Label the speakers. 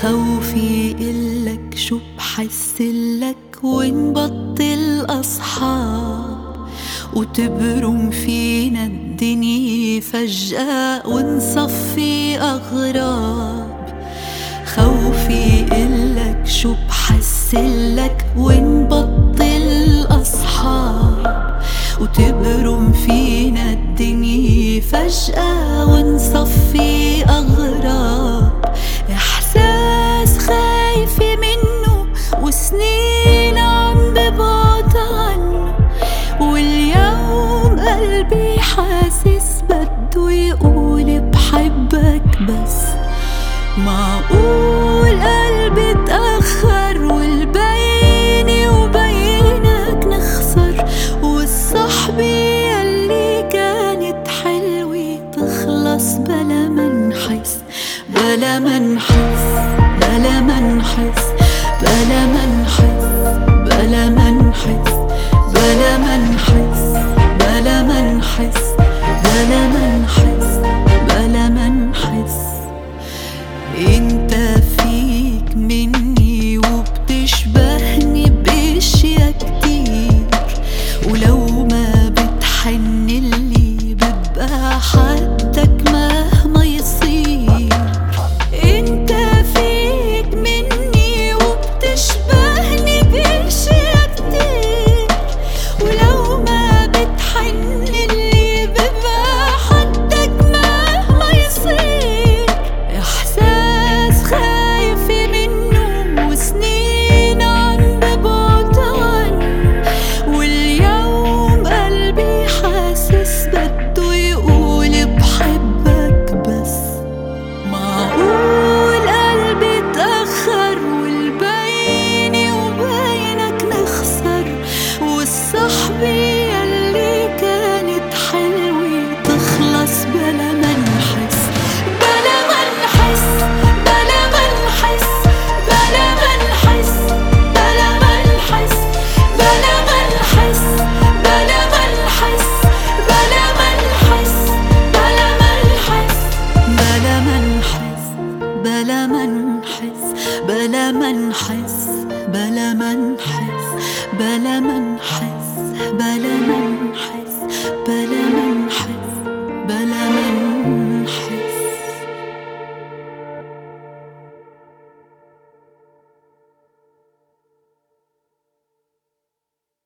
Speaker 1: خوفي إلك شو بحسلك ونبطل أصحاب وتبرم فينا الدنيا فجأة ونصفي أغراب. خوفي إلك شو بحسلك ونبطل أصحاب وتبرم فينا الدنيا فجأة ونصفي أغراب. إحساس خايفة منه وسنين عم ببعد عنه، واليوم قلبي حاسس بده يقول بحبك بس. معقول قلبي اتأخر والبيني وبينك نخسر، والصحبة يلي كانت حلوة تخلص بلا ما نحس، بلا ما نحس، بلا ما نحس، بلا ما نحس، بلا ما نحس، بلا ما نحس، بلا ما نحس، بلا ما نحس، بلا ما نحس. انت فيك مني وبتشبهني باشياء كتير، ولو ما بتحنلي ببقى حدك مهما يصير. انت فيك مني وبتشبهني باشياء كتير، ولو ما بتحنلي ببقى حدك مهما يصير. احساس خايفة منه وسنين عم ببعد عنه، واليوم قلبي حاسس بده يقول بحبك بس. معقول قلبي اتأخر والبيني وبينك نخسر، والصحبة يلي كانت حلوة تخلص بلا ما نحس، بلا ما نحس، بلا ما نحس، بلا ما نحس، بلا ما نحس، بلا ما نحس، بلا ما نحس، بلا ما نحس، بلا ما نحس، بلا ما نحس، بلا ما نحس، بلا ما نحس، بلا ما نحس، بلا ما نحس، بلا ما